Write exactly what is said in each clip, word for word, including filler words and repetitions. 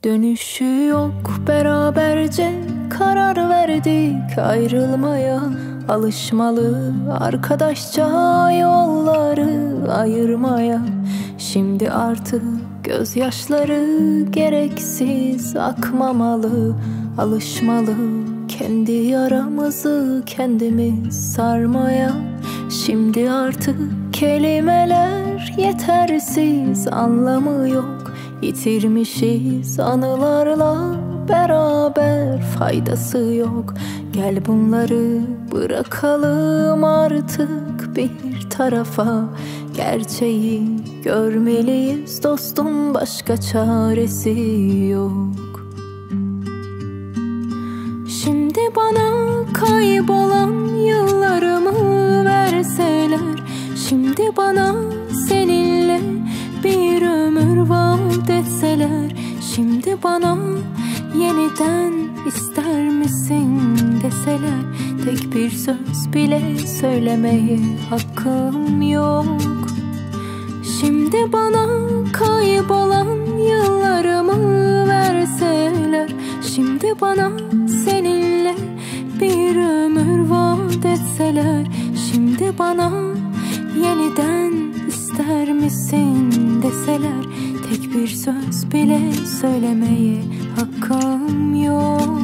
Dönüşü yok, beraberce karar verdik ayrılmaya. Alışmalı arkadaşça yolları ayırmaya. Şimdi artık gözyaşları gereksiz akmamalı. Alışmalı kendi yaramızı kendimiz sarmaya. Şimdi artık kelimeler yetersiz, anlamı yok. Yitirmişiz anılarla beraber, faydası yok. Gel bunları bırakalım artık bir tarafa. Gerçeği görmeliyiz dostum, başka çaresi yok. Şimdi bana kaybolan yıllarımı verseler, şimdi bana seninle bir ömür vaat etseler, şimdi bana yeniden ister misin deseler, tek bir söz bile söylemeye hakkım yok. Şimdi bana kaybolan yıllarımı verseler, şimdi bana seninle bir ömür vaat etseler, şimdi bana yeniden ister misin deseler, tek bir söz bile söylemeye hakkım yok.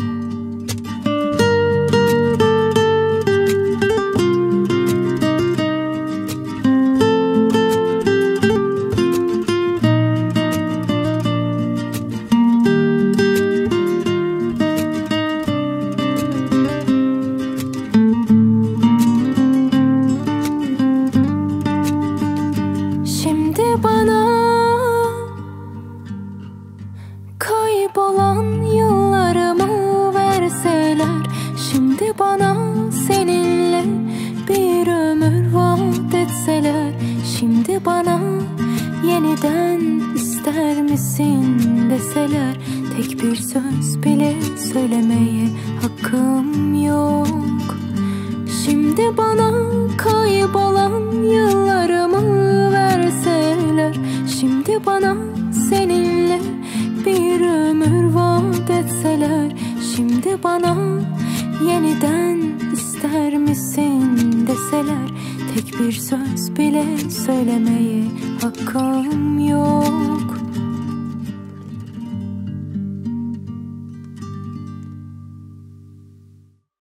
Kaybolan yıllarımı verseler, şimdi bana seninle bir ömür vaat etseler, şimdi bana yeniden ister misin deseler, tek bir söz bile söylemeye hakkım yok. Şimdi bana kaybolan yıllarımı verseler, şimdi bana seninle bir ömür vaat etseler, şimdi bana yeniden ister misin deseler, tek bir söz bile söylemeye hakkım yok.